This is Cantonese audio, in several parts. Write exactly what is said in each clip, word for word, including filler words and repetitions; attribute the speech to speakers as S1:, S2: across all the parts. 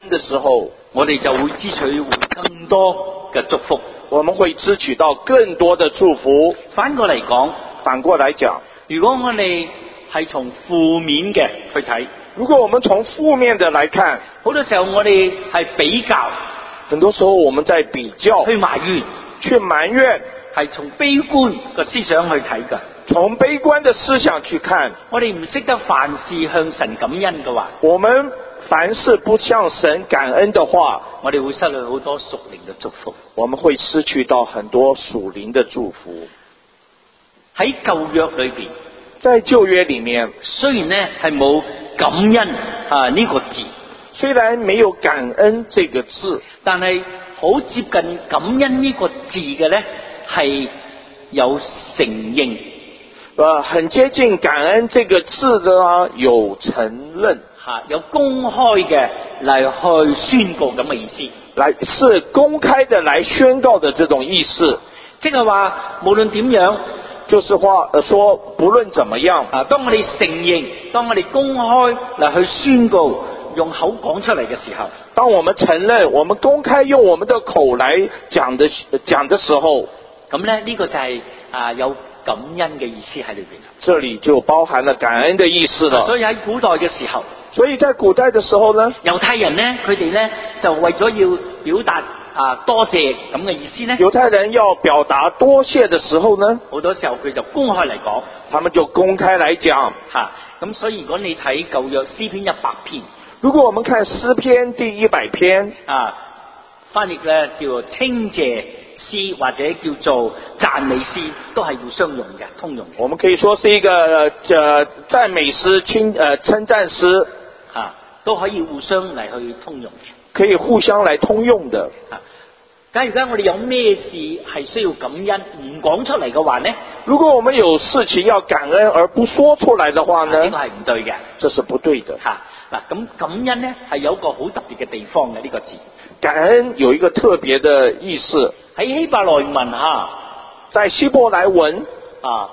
S1: 的時候，
S2: 我哋就會支取更多嘅祝福。
S1: 我們會支取到更多的祝福。
S2: 反過嚟講，
S1: 反過來講，
S2: 如果我哋係從負面嘅去睇，
S1: 如果我們從負面的來看，
S2: 好多時候我哋係比較，
S1: 很多時候我們在比較，
S2: 去埋怨，
S1: 去埋怨，
S2: 係從悲觀嘅思想去睇㗎。
S1: 從悲觀的思想去看，
S2: 我哋唔識得凡事向神感恩嘅話，
S1: 我們凡事不向神感恩的話，
S2: 我哋會失去好多屬靈嘅祝福。
S1: 我們會失去到很多屬靈的祝福。
S2: 喺舊約裏邊，
S1: 在舊約裡面，
S2: 雖然呢係冇感恩啊呢個字，
S1: 雖然沒有感恩這個字，
S2: 但係好接近感恩呢個字嘅呢係有承認。
S1: 呃，很接近感恩這個字的呢，有承認，
S2: 吓，有公開嘅嚟去宣告咁嘅意思，
S1: 來是公開的來宣告的這種意思，
S2: 即係話無論點樣，
S1: 就是話呃說不論怎麼樣
S2: 啊，當我哋承認，當我哋公開嚟去宣告，用口講出嚟嘅時候，
S1: 當我們承認，我們公開用我們的口來講的講的時候，
S2: 咁咧呢個就係啊有感恩嘅意思喺裏邊。
S1: 這裏就包含了感恩的意思了。
S2: 所以喺古代嘅時候，
S1: 所以在古代的時候呢，
S2: 猶太人呢，佢哋呢就為咗要表達啊多謝咁嘅意思呢，
S1: 猶太人要表達多謝的時候呢，
S2: 好多時候佢就公開嚟講，
S1: 他們就公開來講。
S2: 吓，咁所以如果你睇舊約詩篇一百篇，
S1: 如果我們看詩篇第一百篇
S2: 啊，翻譯咧叫做稱謝詩或者叫做讚美詩，都係互相用嘅，通用嘅。
S1: 我們可以說是一個呃讚美詩、稱呃稱讚詩，
S2: 啊，都可以互相嚟去通用嘅，
S1: 可以互相來通用的。
S2: 啊，假如而家我哋有咩事係需要感恩唔講出嚟嘅話呢？
S1: 如果我們有事情要感恩而不說出來的話呢？
S2: 呢個係唔對嘅，
S1: 這是不對的。
S2: 吓，嗱，咁感恩呢係有一個好特別嘅地方嘅呢、這個字。
S1: 感恩有一個特別的意思，
S2: 喺希伯來文吓，
S1: 在希伯來文
S2: 啊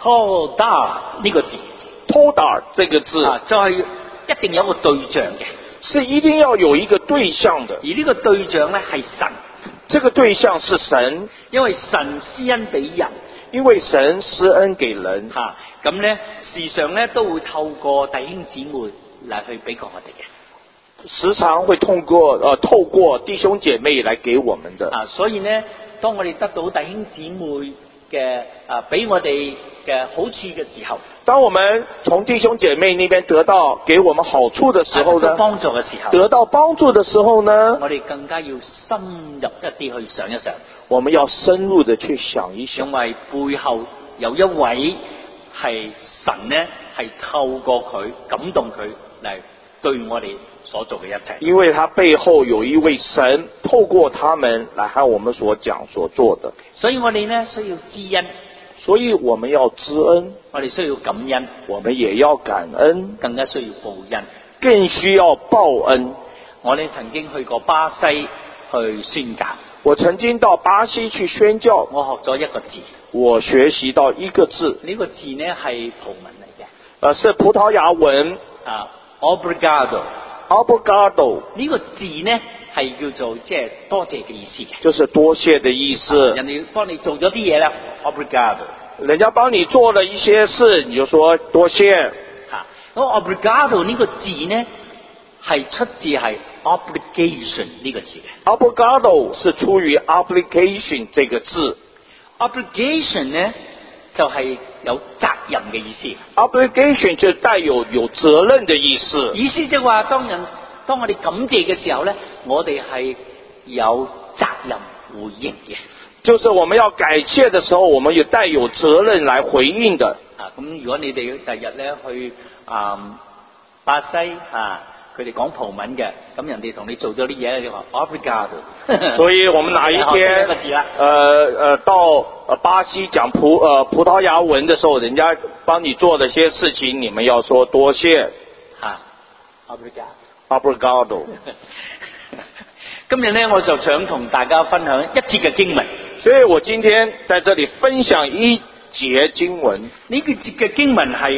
S2: ，toda 呢個字
S1: ，toda 這個字
S2: 啊，就係、是、一定有一個對象嘅，
S1: 是一定要有一個對象的，
S2: 而呢個對象咧係神，
S1: 這個對象是神，
S2: 因為神施恩俾人，
S1: 因為神施恩給人，
S2: 吓，咁咧時常咧都會透過弟兄姊妹嚟去俾過我哋嘅。
S1: 時常會通過呃透過弟兄姐妹來給我們的
S2: 啊，所以呢，當我哋得到弟兄姊妹嘅啊俾我哋嘅好處嘅時候，
S1: 當我們從弟兄姐妹那邊得到給我們好處的時候呢，
S2: 得到幫助嘅時候，
S1: 得到幫助的時候呢，
S2: 我哋更加要深入一啲去想一想，
S1: 我們要深入的去想一想，
S2: 因為背後有一位係神呢，係透過佢感動佢嚟對我哋所做嘅一切，
S1: 因為他背後有一位神透過他們來和我們所講所做的，
S2: 所以我哋呢需要知恩，
S1: 所以我們要知恩，
S2: 我哋需要感恩，
S1: 我們也要感恩，
S2: 更加需要報恩，
S1: 更需要報恩。
S2: 我哋曾經去過巴西去宣教，
S1: 我曾經到巴西去宣教，
S2: 我學咗一個字，
S1: 我學習到一個字，
S2: 呢個字呢係葡文嚟嘅，
S1: 呃是葡萄牙文
S2: 啊 ，obrigado。
S1: Obrigado
S2: 呢個字呢係叫做即係多謝嘅意思嘅，
S1: 就是多謝的意思。
S2: 啊、人哋幫你做咗啲嘢啦 ，obrigado，
S1: 人家幫你做了一些事，你就說多謝。
S2: 吓、啊，咁 obrigado 呢個字呢係出自係 obligation 呢個字嘅。
S1: Obrigado 是出於 obligation 這個字
S2: ，obligation 呢就係、是、有責任嘅意思。
S1: obligation 就帶有有責任的意思。
S2: 意思即係話，當人當我哋感謝嘅時候呢，我哋係有責任回應嘅。
S1: 就是我們要感謝的時候，我們也帶有責任來回應的。
S2: 啊，咁如果你哋第日咧去啊、嗯、巴西啊，佢哋講葡文嘅，咁人哋同你做咗啲嘢，你話 obrigado。
S1: 所以我們哪一天，呃呃到巴西講葡呃葡萄牙文的時候，人家幫你做了些事情，你們要說多謝。
S2: 啊 obrigado。
S1: obrigado。
S2: 今日咧，我就想同大家分享一節嘅經文。
S1: 所以我今天在這裡分享一節經文。
S2: 呢個節嘅經文係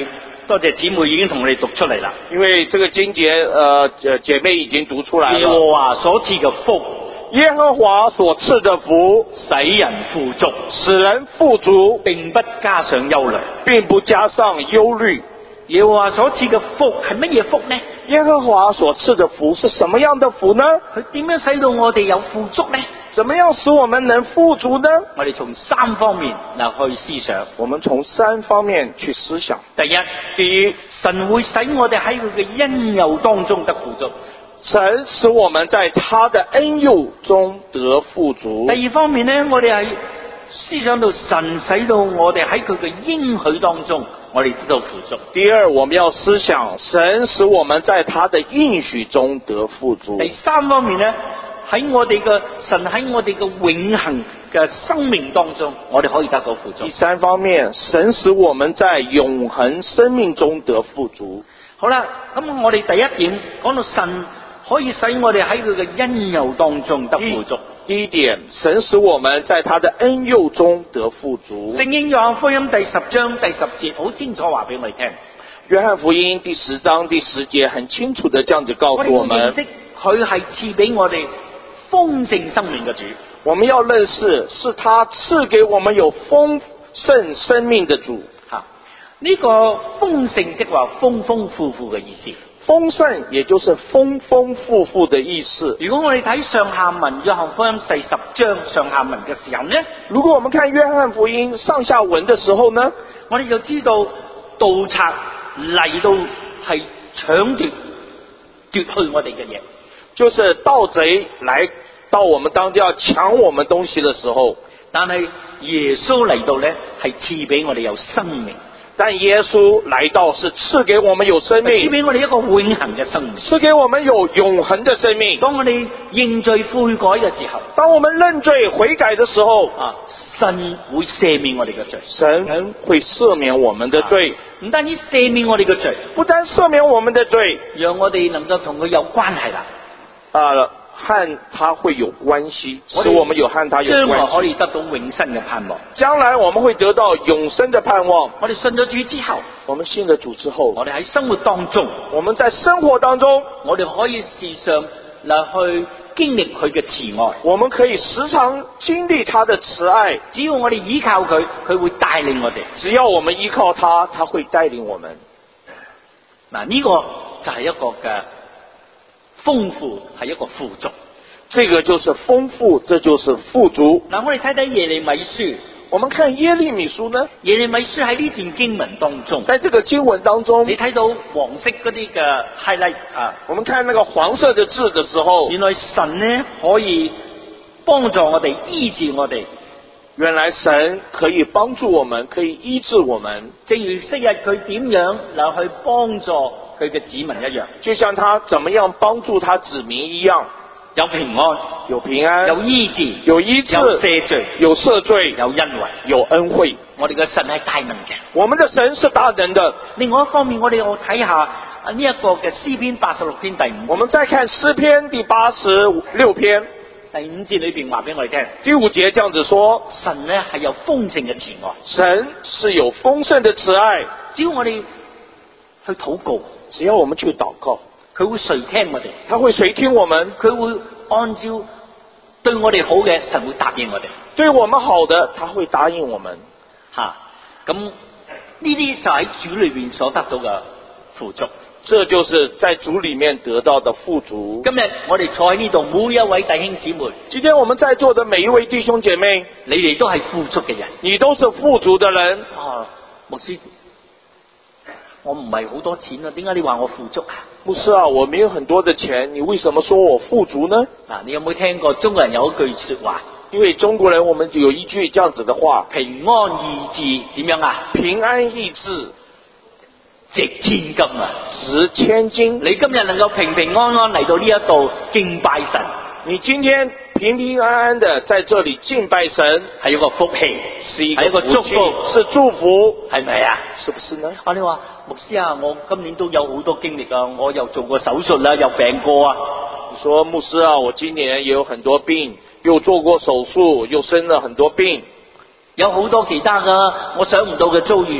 S2: 多謝姊妹已經同我哋讀出嚟啦。
S1: 因為這個經節，呃，姐妹已經讀出來了。
S2: 耶和華所賜嘅福，
S1: 耶和華所賜的福，
S2: 使人富足，
S1: 使人富足，
S2: 並不加上憂慮。
S1: 並不加上憂慮。
S2: 耶和華所賜嘅福係乜嘢福呢？
S1: 耶和華所賜的福是什麼樣的福呢？
S2: 佢點樣使到我哋有富足呢？
S1: 怎麼樣使我們能富足呢？
S2: 我哋從三方面嚟去思想。
S1: 我們從三方面去思想。
S2: 第一，第一，神會使我哋喺佢嘅恩佑當中得富足。
S1: 神使我們在他的恩佑中得富足。
S2: 第二方面呢，我哋係思想到神使到我哋喺佢嘅應許當中，我哋得到富足。
S1: 第二，我們要思想神使我們在他的應許中得富足。
S2: 第三方面呢，喺我哋嘅神喺我哋嘅永恆嘅生命當中，我哋可以得到富足。
S1: 第三方面，神使我們在永恆生命中得富足。
S2: 好啦，咁我哋第一點講到神可以使我哋喺佢嘅恩佑當中得富足。
S1: 第一點，神使我們在他的恩佑中得富足。
S2: 聖經約翰福音第十章第十節好清楚話俾我哋聽。
S1: 約翰福音第十章第十節很清楚的這樣子告訴我們，
S2: 我哋認識佢係賜俾我哋豐盛生命嘅主。
S1: 我們要認識是他賜給我們有豐盛生命的主。
S2: 吓，呢個豐盛即係話豐豐富富嘅意思。
S1: 豐盛也就是豐豐富富的意思。
S2: 如果我哋睇上下文約翰福音第十章上下文嘅時候呢，
S1: 如果我們看約翰福音上下文的時候呢，
S2: 我哋就知道盜賊嚟到係搶奪奪去我哋嘅嘢，
S1: 就是盜賊來到我們當中要搶我們東西的時候，
S2: 但係耶穌嚟到呢係賜俾我哋有生命。
S1: 但耶穌來到是賜給我們有生命，
S2: 賜俾我哋一個永恆嘅生命，
S1: 賜給我們有永恆的生命。
S2: 當我哋認罪悔改嘅時候，
S1: 當我們認罪悔改的時候，
S2: 啊，神會赦免我哋嘅罪，
S1: 神會赦免我們的罪，
S2: 唔、啊、單止赦免我哋嘅罪，
S1: 不單赦免我們的罪，
S2: 讓我哋能夠同佢有關係啦。
S1: 啊，和他會有關係，使我們有和他有關係，
S2: 將來可以得到永生嘅盼望。
S1: 將來我們會得到永生的盼望。
S2: 我哋信咗主之後，
S1: 我們信了主之後，
S2: 我哋喺生活當中，
S1: 我們在生活當中，
S2: 我哋可以時常嚟去經歷佢嘅慈愛。
S1: 我們可以時常經歷他的慈愛。
S2: 只要我哋依靠佢，佢會帶領我哋。
S1: 只要我們依靠他，他會帶領我們。
S2: 嗱，呢個就係一個嘅豐富，係一個富足。
S1: 這個就是豐富，這就是富足。
S2: 嗱，我哋睇睇耶利米書，
S1: 我們看耶利米書呢？
S2: 耶利米書喺呢段經文當中，
S1: 在這個經文當中，
S2: 你睇到黃色嗰啲嘅 highlight 啊，
S1: 我們看那個黃色的字的時候，
S2: 原來神呢可以幫助我哋，醫治我哋。
S1: 原來神可以幫助我們，可以醫治我們。
S2: 正如昔日佢點樣嚟去幫助佢嘅子民一樣，
S1: 就像他怎麼樣幫助他子民一樣。
S2: 有平安，
S1: 有平安，
S2: 有醫治，
S1: 有醫治，
S2: 有赦罪，
S1: 有赦罪，
S2: 有恩惠，
S1: 有恩惠。
S2: 我哋嘅神係大能嘅，
S1: 我們的神是大能的。
S2: 另外一方面，我哋要睇下呢一個嘅詩篇八十六篇第五。
S1: 我們再看詩篇第八十六篇
S2: 第五節裏邊話俾我哋聽，
S1: 第五節這樣子說：
S2: 神呢係有豐盛嘅慈愛，
S1: 神是有豐盛的慈愛。
S2: 只要我哋去禱告，
S1: 只要我們去禱告，
S2: 佢會垂聽我哋，
S1: 他會垂聽我們，
S2: 佢會按照對我哋好嘅，神會答應我哋。
S1: 對我們好的，他會答應我們。
S2: 吓，咁呢啲就喺主裏邊所得到嘅富足。
S1: 這就是在主裏面得到的富足。
S2: 今日我哋坐喺呢度，每一位弟兄姊妹，
S1: 今天我們在座的每一位弟兄姐妹，
S2: 你哋都係富足嘅人，
S1: 你都是富足的人。
S2: 啊，牧師，我唔係好多錢啊，點解你話我富足啊？
S1: 牧師啊，我沒有很多的錢，你為什麼說我富足呢？
S2: 嗱，你有冇聽過中國人有一句說話？
S1: 因為中國人我們有一句這樣子的話：
S2: 平安意志點樣啊？
S1: 平安意志
S2: 值千金啊！
S1: 值千金。
S2: 你今日能夠平平安安嚟到呢一度敬拜神，
S1: 你今天平平安安的在這裏敬拜神，
S2: 係一個福氣，
S1: 是一
S2: 個
S1: 個祝福，是祝福，
S2: 係咪啊？
S1: 是不是呢？
S2: 啊，你話牧師啊，我今年都有好多經歷啊，我又做過手術啦，又病過啊。
S1: 你說牧師啊，我今年也有很多病，又做過手術，又生了很多病，
S2: 有好多其他嘅我想唔到嘅遭遇。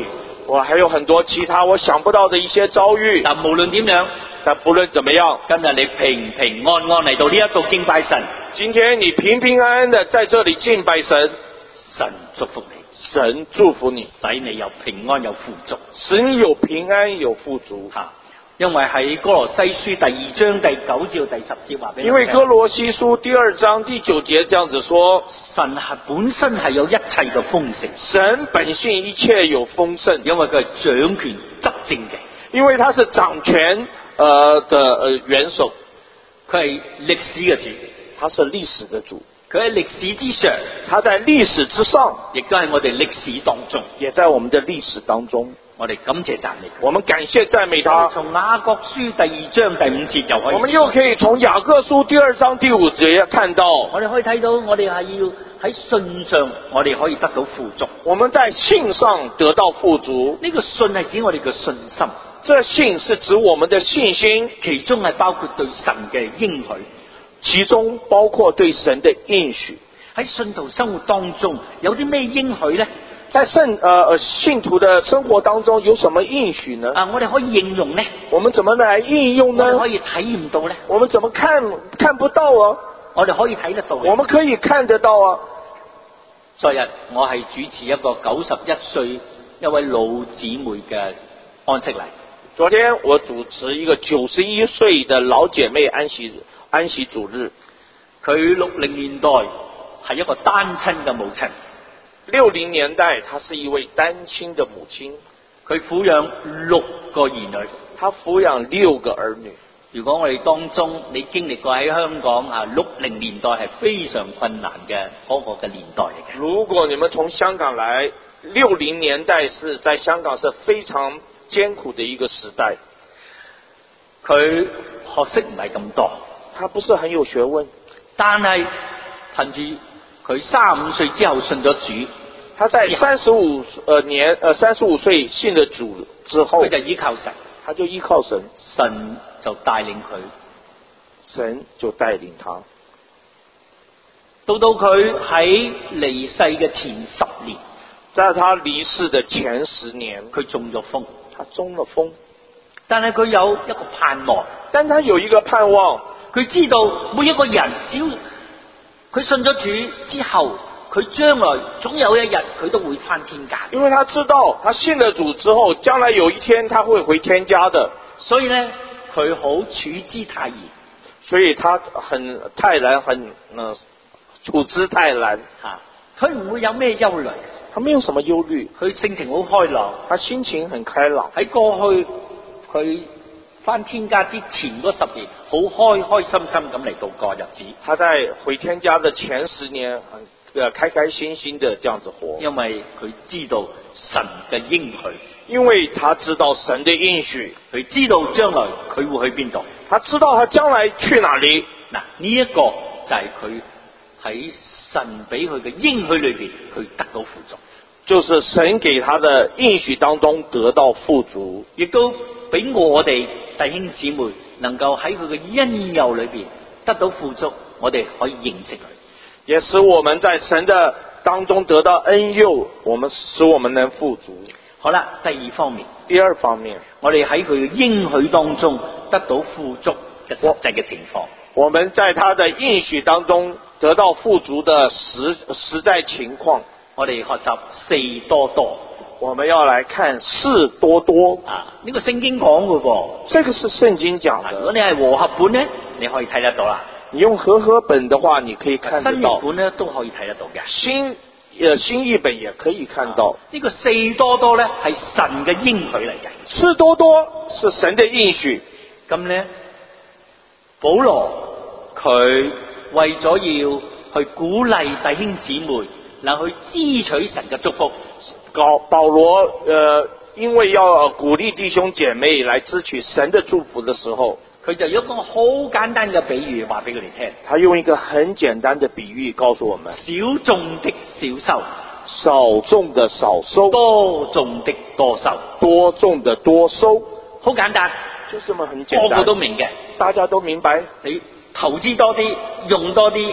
S1: 我還有很多其他我想不到的一些遭遇。
S2: 但無論點樣，
S1: 但不論怎麼樣，
S2: 今日你平平安安嚟到呢一度敬拜神，
S1: 今天你平平安安的在這裏敬拜神，
S2: 神祝福你，
S1: 神祝福你，
S2: 使你有平安有富足，
S1: 使你有平安有富足。
S2: 吓，因為喺哥羅西書第二章第九至到第十節話俾你聽，
S1: 因為哥羅西書第二章第九節這樣子說，
S2: 神係本身係有一切嘅豐盛，
S1: 神本性一切有豐盛，
S2: 因為佢係掌權執政嘅，
S1: 因為他是掌權呃的呃元首，
S2: 佢係歷史嘅主，
S1: 他是歷史的主，
S2: 佢喺歷史之上，
S1: 他在歷史之上，
S2: 亦都喺我哋歷史當中，
S1: 也在我們的歷史當中。
S2: 我哋感謝讚美佢。
S1: 我們感謝讚美他。
S2: 從雅各書第二章第五節又可以，
S1: 我們又可以從雅各書第二章第五節看到，
S2: 我哋可以睇到，我哋係要喺信上，我哋可以得到富足。
S1: 我們在信上得到富足。
S2: 呢個信係指我哋嘅信心，
S1: 這信是指我們的信心，
S2: 其中係包括對神嘅應許，
S1: 其中包括對神的應許。
S2: 喺信徒生活當中有啲咩應許呢？
S1: 在聖呃呃信徒的生活當中有什麼應許呢？
S2: 啊，我哋可以應用呢？
S1: 我們怎麼來應用呢？
S2: 我哋可以體驗到呢？
S1: 我們怎麼看看不到啊？
S2: 我哋可以睇得到。
S1: 我們可以看得到啊。
S2: 昨日我係主持一個九十一歲一位老姊妹嘅安息禮。
S1: 昨天我主持一個九十一歲的老姐妹安息安息主日。
S2: 佢六零年代係一個單親嘅母親。
S1: 六零年代，她是一位單親的母親，
S2: 佢撫養六個兒女，
S1: 她撫養六個兒女。
S2: 如果我哋當中你經歷過喺香港啊六零年代係非常困難嘅嗰個嘅年代嚟嘅。
S1: 如果你們從香港來，六零年代是在香港是非常艱苦的一個時代。
S2: 佢學識唔係咁多，
S1: 他不是很有學問，
S2: 但係憑住佢三十五歲之後信咗主，
S1: 他在三十五呃年呃三十五歲信了主之後，
S2: 佢就依靠神，
S1: 他就依靠神，
S2: 神就帶領佢，
S1: 神就帶領他，
S2: 到到佢喺離世嘅前十年，
S1: 在他離世的前十年，
S2: 佢中咗風，
S1: 他中了風，
S2: 但係佢有一個盼望，
S1: 但他有一個盼望，
S2: 佢知道每一個人只要佢信咗主之後，佢將來總有一日佢都會返天家。
S1: 因為他知道他信了主之後，將來有一天他會回天家的，
S2: 所以呢，佢好處之泰然，
S1: 所以他很泰然，很呃處之泰然
S2: 吓，佢唔會有咩憂慮，
S1: 他沒有什麼憂慮，
S2: 佢性情好開朗，
S1: 他心情很開朗。
S2: 喺過去佢返天家之前嗰十年，好開開心心咁嚟度過日子。
S1: 他在回天家的前十年，呃，開開心心的這樣子活。
S2: 因為佢知道神嘅應許，
S1: 因為他知道神的應許，
S2: 佢知道將來佢會去邊度，
S1: 他知道他將來去哪裏。
S2: 嗱，呢一個就係佢喺神俾佢嘅應許裏邊，佢得到富足，
S1: 就是神給他的應許當中得到富足，
S2: 亦都俾我哋弟兄姊妹能夠喺佢嘅恩佑裏邊得到富足，我哋可以認識佢，
S1: 也使我們在神的當中得到恩佑，我們使我們能富足。
S2: 好啦，第二方面，
S1: 第二方面，
S2: 我哋喺佢嘅應許當中得到富足嘅實際嘅情況。
S1: 我們在他的應許當中得到富足的實實在情況。
S2: 我哋學習四多多，
S1: 我們要來看事多多
S2: 啊！呢、這個聖經講嘅噃，
S1: 這個是聖經講的。
S2: 如果你係和合本呢，你可以睇得到啦。
S1: 你用和合本的話，你可以看得到。
S2: 新譯本呢都可以睇得到嘅。
S1: 新呃新譯本也可以看到。
S2: 呢、啊這個四多多呢係神嘅應許嚟嘅。
S1: 事多多是神的應許。
S2: 咁呢，保羅佢為咗要去鼓勵弟兄姊妹，能去支取神嘅祝福。
S1: 保保羅呃，因為要鼓勵弟兄姐妹來支取神的祝福的時候，
S2: 佢就用一個好簡單嘅比喻話俾佢哋聽。
S1: 他用一個很簡單的比喻告訴我們：
S2: 少種的少收，
S1: 少種的少收；
S2: 多種的多收，
S1: 多種的多收。
S2: 好簡單，
S1: 就這麼很簡單，
S2: 個個都明嘅，
S1: 大家都明白。
S2: 你投資多啲，用多啲，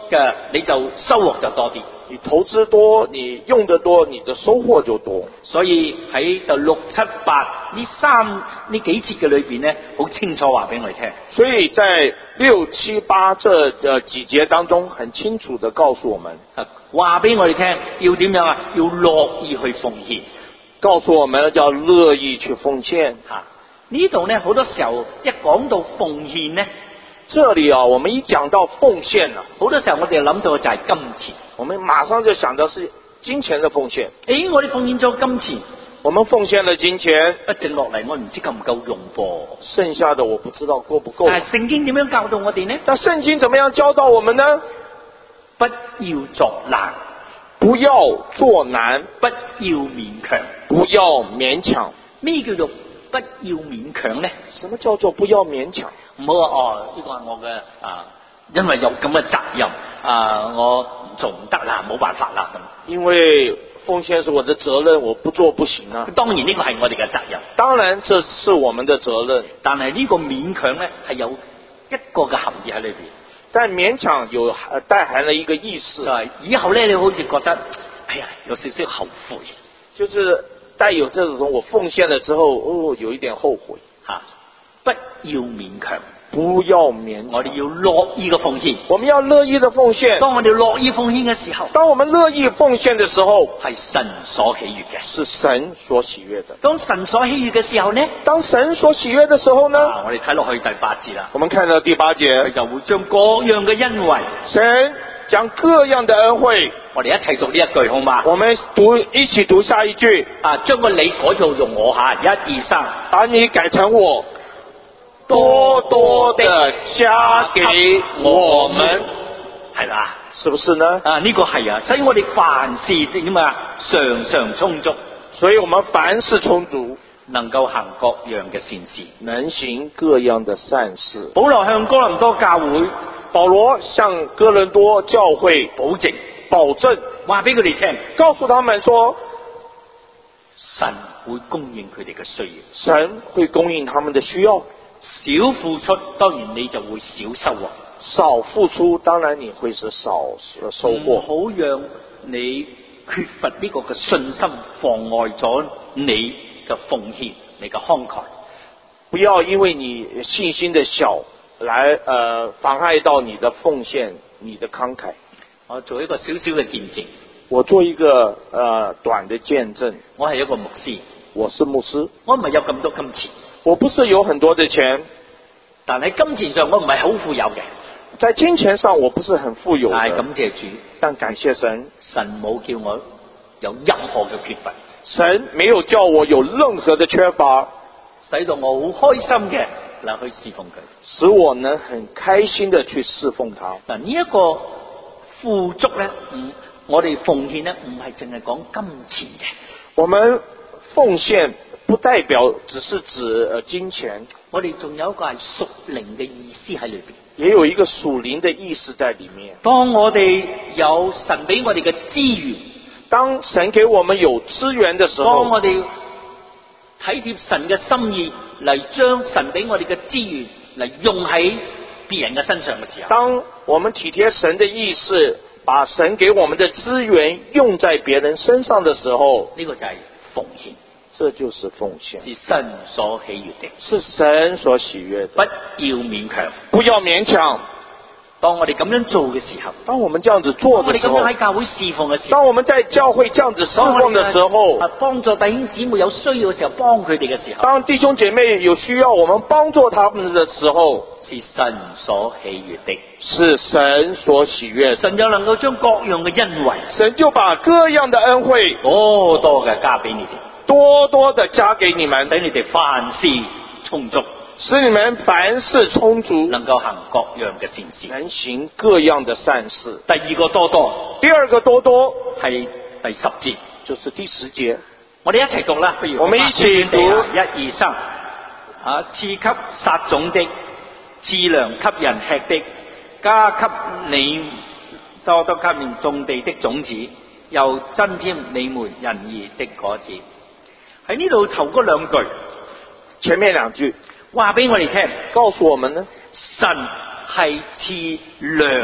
S2: 嘅，你就收穫就多啲。
S1: 你投資多，你用得多，你的收穫就多。
S2: 所以喺第六七八呢三呢幾節嘅裏邊咧，好清楚話俾我哋聽。
S1: 所以在六七八這呃幾節當中，很清楚地告訴我們，
S2: 話俾我哋聽要點樣啊？要樂意去奉獻，
S1: 告訴我們要樂意去奉獻。
S2: 吓，呢度咧好多時候一講到奉獻咧，
S1: 這裡啊，我們一講到奉獻啊，
S2: 好多時候我哋諗到嘅就係金錢，
S1: 我們馬上就想到是金錢的奉獻。
S2: 誒，我哋奉獻咗金錢，
S1: 我們奉獻了金錢，
S2: 一剩落嚟我唔知夠唔夠用噃。
S1: 剩下的我不知道夠不夠。
S2: 但係聖經點樣教導我哋呢？
S1: 但聖經怎麼樣教導我們呢？
S2: 不要作難，
S1: 不要作難，
S2: 不要勉強。
S1: 不要勉強。
S2: 咩叫做不要勉強呢？
S1: 什麼叫做不要勉強？
S2: 唔好話哦，呢個係我嘅啊，因為有咁嘅責任啊，我做唔得啦，冇辦法啦咁。因
S1: 為奉獻是我的責任，我不做不行啊。
S2: 當然呢個係我哋嘅責任，
S1: 當然這是我們的責任。
S2: 但係呢個勉強咧係有一個嘅含義喺裏邊。
S1: 但勉強有帶含了一個意思，
S2: 就係以後咧你好似覺得，哎呀有少少後悔，
S1: 就是帶有這種我奉獻了之後，哦有一點後悔
S2: 吓、啊，不要勉強。
S1: 不要勉強，
S2: 我哋要樂意嘅奉獻。
S1: 我們要樂意的奉獻。
S2: 當我哋樂意奉獻嘅時候，
S1: 當我們樂意奉獻的時候，
S2: 係神所喜悅嘅，
S1: 是神所喜悅的。
S2: 當神所喜悅嘅時候呢？當
S1: 神所喜悅的時候呢？
S2: 啊、我哋睇落去第八節啦。
S1: 我們看到第八節，
S2: 佢就會將各樣嘅恩惠，
S1: 神將各樣的恩惠，
S2: 我哋一齊讀呢一句好嗎？
S1: 我們讀一起讀下一句。
S2: 啊，將個你改做用我下，一二三，
S1: 把你改成我。多多的加給我們，
S2: 係啦，
S1: 是不是呢？
S2: 啊，呢個係啊，所以我哋凡事點啊，常常充足，
S1: 所以我們凡事充足，
S2: 能夠行各樣嘅善事，
S1: 能行各樣的善事。
S2: 保羅向哥林多教會，
S1: 保羅向哥倫多教會
S2: 保證，
S1: 保證，
S2: 話俾佢哋聽，
S1: 告訴他們說，
S2: 神會供應佢哋嘅需要，
S1: 神會供應他們的需要。
S2: 少付出，當然你就會少收穫；
S1: 少付出，當然你會是少收穫。
S2: 唔好讓你缺乏呢個嘅信心，妨礙咗你嘅奉獻、你嘅慷慨。
S1: 不要因為你信心的小，來呃妨礙到你的奉獻、你的慷慨。
S2: 我做一個小小嘅見證。
S1: 我做一個呃短的見證。
S2: 我係一個牧師。
S1: 我是牧師。
S2: 我唔係有咁多金錢。
S1: 我不是有很多的錢，
S2: 但喺金錢上我唔係好富有嘅。
S1: 在金錢上我不是很富有的。
S2: 但係感謝主，
S1: 但感謝神，
S2: 神冇叫我有任何嘅缺乏。
S1: 神沒有叫我有任何的缺乏，
S2: 使到我好開心嘅嚟去侍奉佢，
S1: 使我能很開心的去侍奉他。
S2: 嗱，呢一個富足咧，唔我哋奉獻咧，唔係淨係講金錢嘅。
S1: 我們奉獻不代表只是指呃金錢，
S2: 我哋仲有一個係屬靈嘅意思喺裏邊，
S1: 也有一個屬靈的意思在裏面。
S2: 當我哋有神俾我哋嘅資源，
S1: 當神給我們有資源的時候，
S2: 當我哋體貼神嘅心意嚟將神俾我哋嘅資源嚟用喺別人嘅身上嘅時候，
S1: 當我們體貼神的意思，把神給我們的資源用在別人身上的時候，
S2: 呢個就係奉獻。
S1: 這就是奉獻，
S2: 是神所喜悅的，
S1: 是神所喜悅的。
S2: 不要勉強，
S1: 不要勉強。
S2: 當我哋咁樣做嘅時候，
S1: 當我們這樣子做的時候，
S2: 當我哋咁樣喺教會侍奉嘅時候，
S1: 當我們在教會這樣子侍奉的時候，
S2: 啊，幫助弟兄姊妹有需要嘅時候，幫佢哋嘅時候，
S1: 當弟兄姐妹有需要我們幫助他們的時候，
S2: 是神所喜悅的，
S1: 是神所喜悅的。
S2: 神就能夠將各樣嘅恩惠，
S1: 神就把各樣的恩惠
S2: 多多嘅加俾你哋。
S1: 多多的加給你們，
S2: 使你哋凡事充足，
S1: 使你們凡事充足，
S2: 能夠行各樣嘅善事，
S1: 能行各樣的善事。
S2: 第二個多多，
S1: 第二個多多
S2: 係第十節，
S1: 就是第十節。
S2: 我哋一齊讀啦，不如
S1: 我們一起讀，
S2: 一二三，啊，賜給撒種的，賜糧給人吃的，加給你多多給你種地的種子，又增添你們仁義的果子。喺呢度頭嗰兩句，
S1: 前面兩句話俾我哋聽，告訴我們呢，
S2: 神係賜糧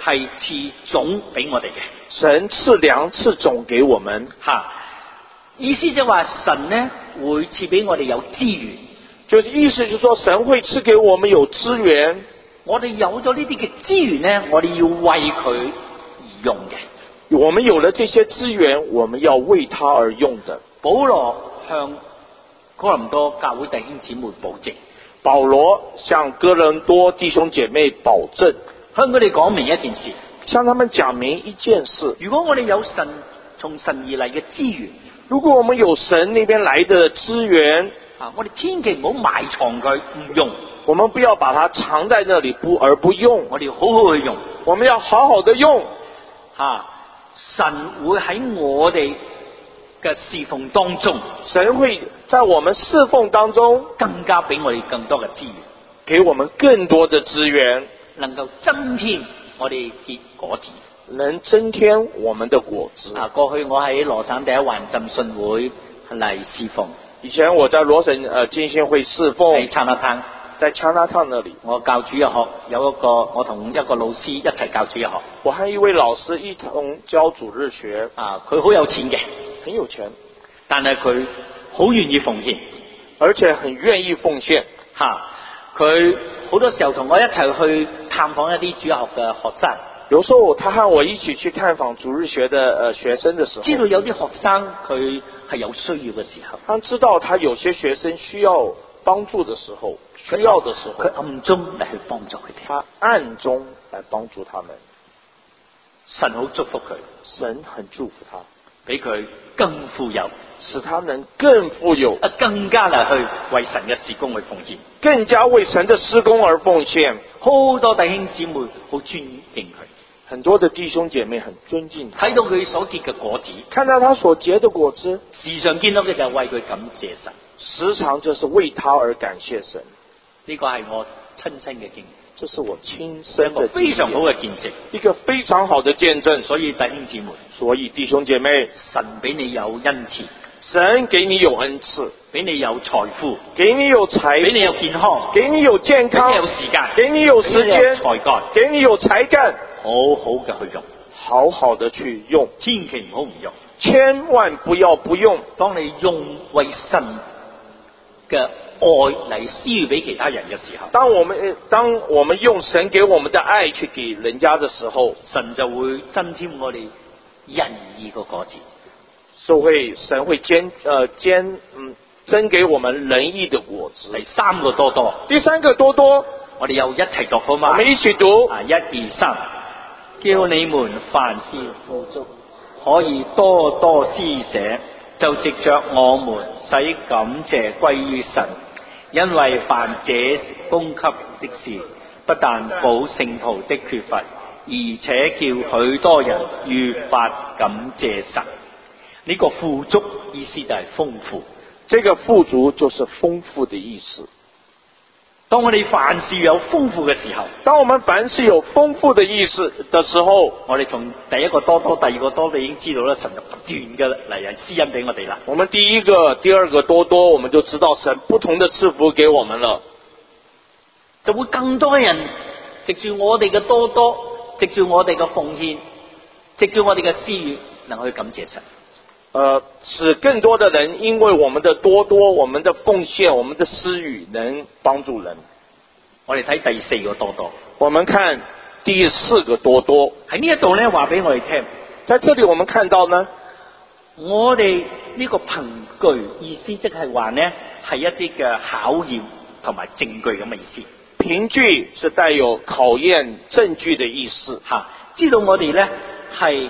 S2: 係賜種俾我哋嘅。
S1: 神賜糧賜種給我們，
S2: 吓，意思即係話神呢會賜俾我哋有資源，
S1: 就是意思就是說神會賜給我們有資源，
S2: 我哋有咗呢啲嘅資源呢，我哋要為佢而用嘅。
S1: 我們有了這些資源，我們要為他而用的。
S2: 保羅向哥林多教會弟兄姊妹保證，
S1: 保羅向哥林多弟兄姐妹保證，
S2: 向佢哋講明一件事，
S1: 向他們講明一件事，
S2: 如果我哋有神從神而嚟嘅資源，
S1: 如果我們有神那邊來的資源，
S2: 啊，我哋千祈唔好埋藏佢唔用，
S1: 我們不要把它藏在那裡不而不用，
S2: 我哋要好好去用，
S1: 我們要好好的用。
S2: 啊，神會喺我哋嘅侍奉當中，
S1: 神會在我們侍奉當中
S2: 更加俾我哋更多嘅資源，
S1: 給我們更多的資源，
S2: 能夠增添我哋結果子，
S1: 能增添我們的果子。
S2: 啊，過去我喺羅省第一環浸信會嚟侍奉，
S1: 以前我在羅省呃浸信會侍奉，
S2: 喺長樂灘，
S1: 在長樂灘那裡，
S2: 我教主日學，有一個我同一個老師一齊教主日學，
S1: 我和一位老師一同教主日學。
S2: 啊，佢好有錢嘅，
S1: 很有錢，
S2: 但係佢好願意奉獻，
S1: 而且很願意奉獻。
S2: 吓，佢好多時候同我一齊去探訪一啲主日學嘅學生。
S1: 有時候他和我一起去探訪主日學的呃學生的時候，
S2: 知道有啲學生佢係有需要嘅時候，
S1: 他知道他有些學生需要幫助的時候，需要的時候，
S2: 佢暗中嚟去幫助佢哋，
S1: 他暗中來幫助他們。
S2: 神好祝福佢，
S1: 神很祝福他，
S2: 俾佢更富有，
S1: 使他能更富有，
S2: 啊，更加嚟去為神嘅事工去奉獻，
S1: 更加為神的事工而奉獻。
S2: 好多弟兄姊妹好尊敬佢，
S1: 很多的弟兄姐妹很尊敬他，
S2: 睇到佢所結嘅果子，
S1: 看到他所結的果子，
S2: 時常見到嘅就係為佢感謝神，
S1: 時常就是為他而感謝神。
S2: 呢個係我親身嘅經驗，
S1: 這是我親身的
S2: 非常好嘅見證，
S1: 一個非常好的見證。
S2: 所以弟兄姊妹，
S1: 所以弟兄姐妹，
S2: 神俾你有恩賜，
S1: 神給你有恩賜，
S2: 俾你有財富，
S1: 給你有財，
S2: 俾你有健康，
S1: 給你有健康，
S2: 俾你有時間，
S1: 給你有時間，
S2: 才幹，
S1: 給你有才幹，
S2: 好好嘅去用，
S1: 好好的去用，
S2: 千祈唔好唔用，
S1: 千萬不要不用。
S2: 當你用為神嘅愛嚟施予俾其他人嘅時候，
S1: 當我們當我們用神給我們的愛去給人家的時候，
S2: 神就會增添我哋仁義個果子，
S1: 就會神會兼呃兼嗯增給我們仁義的果子。
S2: 第三個多多，
S1: 第三個多多，
S2: 我哋又一齊讀好嘛？
S1: 我們一起讀
S2: 啊，一二三，叫你們凡事富足，可以多多施捨，就藉着我們使感謝歸於神，因為凡這供給的事，不但補聖徒的缺乏，而且叫許多人愈發感謝神。呢、這個富足意思就係豐富，
S1: 這個富足就是豐富的意思。
S2: 當我哋凡事有豐富嘅時候，
S1: 當我們凡事有豐富的意思的時候，
S2: 我哋從第一個多多、第二個多多已經知道啦，神就不斷嘅嚟人施恩俾我哋啦。
S1: 我們第一個、第二個多多，我們就知道神不同的賜福給我們了，
S2: 就會更多人藉住我哋嘅多多，藉住我哋嘅奉獻，藉住我哋嘅施予，能去感謝神。
S1: 呃，使更多的人因為我們的多多、我們的奉獻、我們的施予，能幫助人。
S2: 我哋睇第四個多多，
S1: 我們看第四個多多，
S2: 喺呢一度咧話俾我哋聽，
S1: 在這裡我們看到呢，
S2: 我哋呢個憑據意思即係話呢係一啲嘅考驗同埋證據咁嘅意思。
S1: 憑據是帶有考驗證據的意思，
S2: 吓，知道我哋咧係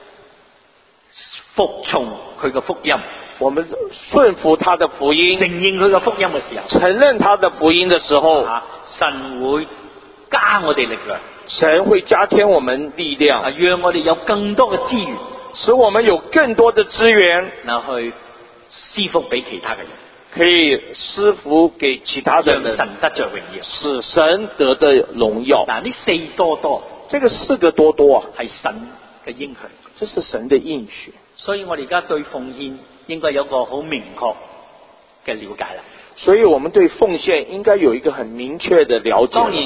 S2: 服從佢嘅福音，
S1: 我們順服他的福音，
S2: 承認佢嘅福音嘅時候，
S1: 承認他的福音的時候，
S2: 啊，神會加我哋力量，
S1: 神會加添我們力量，
S2: 啊，讓我哋有更多嘅資源，
S1: 使我們有更多的資源，
S2: 嗱去施福俾其他嘅人，
S1: 可以施福給其他的人，
S2: 讓神得着榮耀，
S1: 使神得的榮耀。
S2: 嗱，呢四多多，
S1: 這個四個多多啊，
S2: 係神嘅應許，
S1: 這是神的應許。
S2: 所以我哋而家對奉獻應該有個好明確嘅了解啦。
S1: 所以我們對奉獻應該有一個很明確的了解。
S2: 當然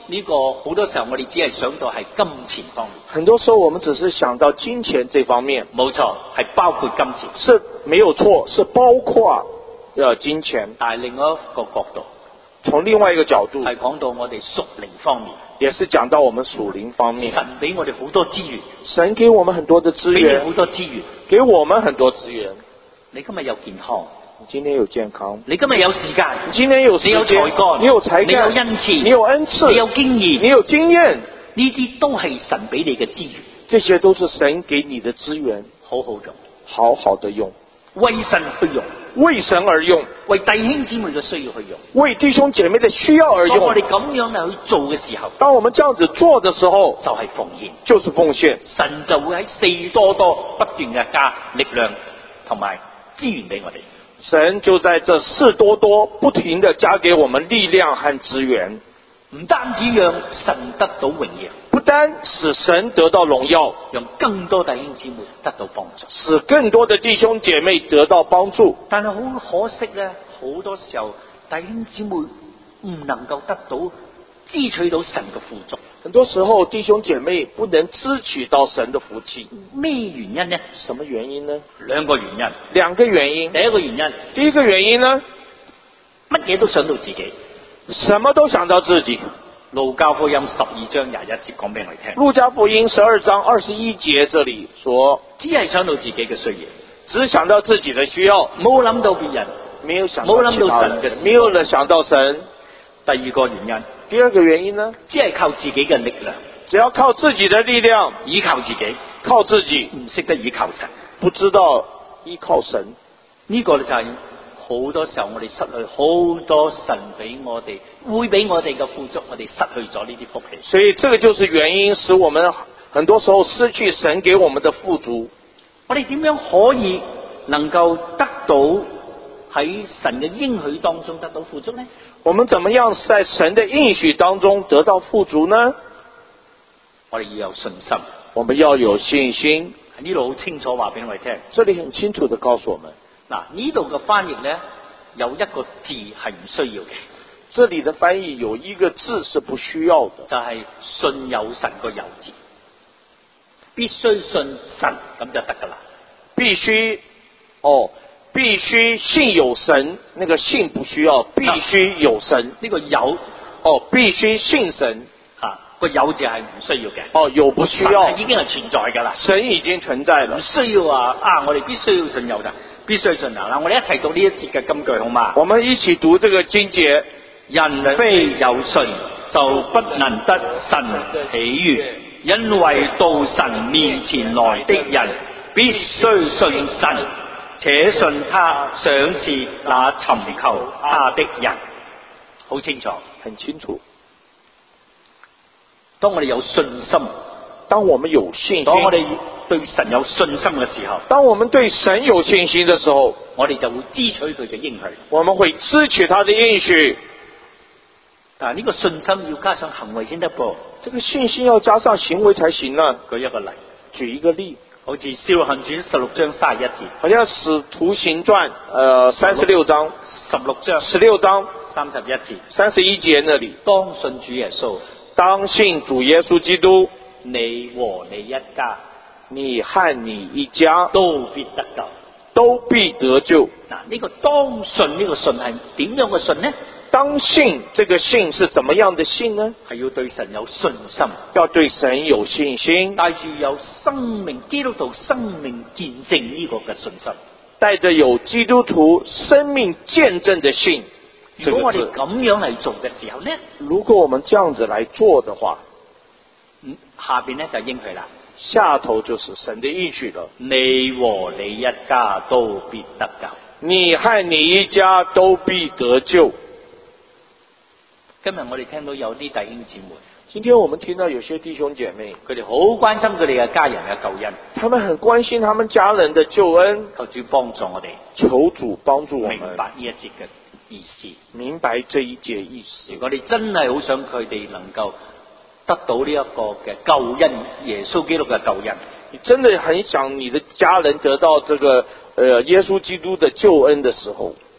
S2: 呢個好多時候我哋只係想到係金錢方面。
S1: 很多時候我們只是想到金錢這方面。
S2: 冇錯，係包括金錢。
S1: 是沒有錯，是包括呃金錢。
S2: 但係另外一個角度，
S1: 從另外一個角度，
S2: 係講到我哋屬靈方面，
S1: 也是講到我們屬靈方面。
S2: 神俾我哋好多資源，
S1: 神給我們很多的資
S2: 俾
S1: 源，
S2: 你好多資源，
S1: 給我們很多資源。
S2: 你今日有健康，
S1: 你今天有健康，
S2: 你今日有時間，
S1: 你今天有時間，
S2: 你有才幹，
S1: 你有才幹，
S2: 你有恩賜，
S1: 你有恩賜，
S2: 你有經驗，
S1: 你有經驗，
S2: 呢啲都係神俾你嘅資源，
S1: 這些都是神給你的資源，
S2: 好好用，
S1: 好好的用，
S2: 為神去用，
S1: 為神而用，
S2: 為弟兄姊妹嘅需要去用，
S1: 為弟兄姐妹的需要而用。
S2: 當我哋咁樣嚟去做嘅時候，
S1: 當我們這樣子做的時候，
S2: 就係奉獻，
S1: 就是奉獻。
S2: 神就會喺四多多不斷嘅加力量同埋資源俾我哋。
S1: 神就在這事多多不停地加給我們力量和資源，
S2: 唔單止讓神得到榮耀，
S1: 不單使神得到榮耀，
S2: 讓更多弟兄姊妹得到幫助，
S1: 使更多的弟兄姐妹得到幫助。
S2: 但係好可惜咧，好多時候弟兄姊妹唔能夠得到支取到神嘅富足。
S1: 很多時候弟兄姐妹不能支取到神的福氣，
S2: 咩原因呢？
S1: 什麼原因呢？
S2: 兩個原因。
S1: 兩個原因。
S2: 第一個原因，
S1: 第一個原因呢，
S2: 乜嘢都想到自己，
S1: 什麼都想到自己。
S2: 路加福音十二章廿一節講俾我哋聽。
S1: 路加福音十二章二十一節這裡說，
S2: 只係想到自己嘅需要，
S1: 只想到自己的需要，
S2: 冇諗到別人，
S1: 沒有想到
S2: 冇諗到神嘅，
S1: 沒有人想到神。
S2: 第二個原因，
S1: 第二個原因呢，
S2: 只係靠自己嘅力量，
S1: 只要靠自己的力量，
S2: 依靠自己，
S1: 靠自己，
S2: 唔識得依靠神，
S1: 不知道依靠神。
S2: 呢個就係好多時候我哋失去好多神俾我哋，會俾我哋嘅富足，我哋失去咗呢啲福氣。
S1: 所以這個就是原因，使我們很多時候失去神給我們的富足。
S2: 我哋點樣可以能夠得到喺神嘅應許當中得到富足呢？
S1: 我們怎麼樣在神的應許當中得到富足呢？
S2: 我哋要有信心，
S1: 我們要有信心。
S2: 呢度好清楚話俾我哋聽，
S1: 這裡很清楚地告訴我們，
S2: 嗱，呢度嘅翻譯呢，有一個字係唔需要嘅。
S1: 這裡的翻譯有一個字是不需要的，
S2: 就係信有神個有字，必須信神咁就得噶啦。
S1: 必須哦，必須信有神，那個信不需要，必須有神。
S2: 呢個有
S1: 哦，必須信神
S2: 吓，個有字係唔需要嘅。
S1: 哦，有不需要，
S2: 已經係存在噶啦，
S1: 神已經存在了，
S2: 唔需要話啊！我哋必須要信有神，必須信嗱嗱，我哋一齊讀呢一節嘅金句好嘛？
S1: 我們一起讀這個經節。
S2: 人非有信就不能得神喜悅，因為到神面前來的人必須信神，且信他賞賜那尋求他的人。好清楚，
S1: 很清楚。
S2: 當我哋有信心，
S1: 當我們有信心，
S2: 當我哋對神有信心嘅時候，
S1: 當我們對神有信心的時候，
S2: 我哋就會支取佢嘅應許，
S1: 我們會支取他的應許。
S2: 但係呢個信心要加上行為先得噃。
S1: 這個信心要加上行為才行啊。
S2: 舉一個例，
S1: 舉一個例，
S2: 好似《使徒行傳》十六章三十一節，
S1: 好像《使徒行傳》呃三十六章，
S2: 十六章
S1: 十六章
S2: 三十一節，
S1: 三十一節那裡，
S2: 當信主耶穌，
S1: 當信主耶穌基督，
S2: 你和你一家，
S1: 你和你一家
S2: 都必得救，
S1: 都必得救。
S2: 嗱，呢個當信呢個信係點樣嘅信呢？
S1: 當信這個信是怎麼樣的信呢？
S2: 係要對神有信心，
S1: 要對神有信心，
S2: 帶住有生命基督徒生命見證呢個嘅信心，
S1: 帶着有基督徒生命見證的信。
S2: 如果我哋咁樣嚟做嘅時候呢，
S1: 如果我們這樣子來做的話，
S2: 嗯，下邊呢就應許啦，
S1: 下頭就是神的應許了。
S2: 你和你一家都必得救，
S1: 你和你一家都必得救。
S2: 今日我哋聽到有啲弟兄姊妹，
S1: 今天我們聽到有些弟兄姐妹，
S2: 佢哋好關心佢哋嘅家人嘅救恩，
S1: 他們很關心他們家人的救恩，
S2: 求主幫助我哋，
S1: 求主幫助我們
S2: 明白呢一節嘅意思，
S1: 明白這一節意思。
S2: 如果你真係好想佢哋能夠得到呢一個嘅救恩，耶穌基督嘅救恩，
S1: 你真的很想你的家人得到這個呃耶穌基督的救恩的時候，